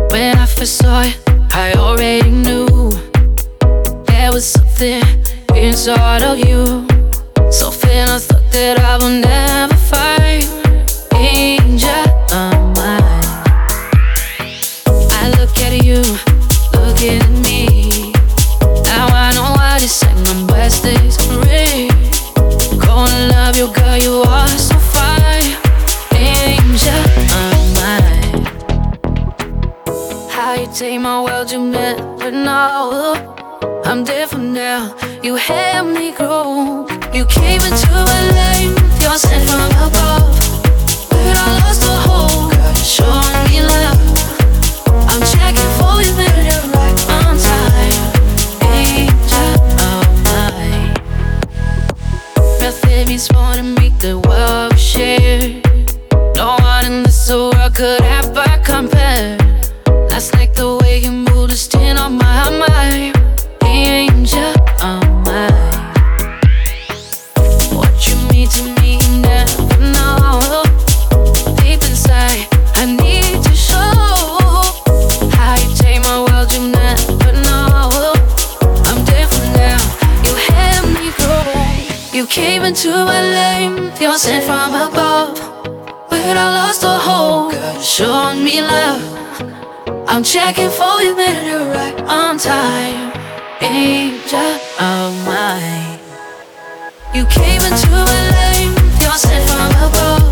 When I first saw you, I already knew there was something inside of you. Something I thought that I would never find. Angel of mine. I look at you, looking at me. Now I know why they say my best days are real. Gonna love you, girl, you are so fine. Angel of mine. How you take my world, you never know. I'm different now, you help me grow. You came into my life, you're sent from above. But I lost the hope, girl, you're showing me love. I'm checking for you, baby, you're right on time. Angel of mine. Nothing means more to me than what we share. No one in this world could ever compare. Last night the way you moved is still on my mind. Angel of mine. What you mean to me, you never know. Deep inside, I need to show. How you take my world, you never know. I'm different now, you help me grow. You came into my life, you're sent from above. But I lost the hope, girl, you're showing me love. I'm checking for you, baby, you're right on time. Angel of mine. You came into my life, you're sent from above.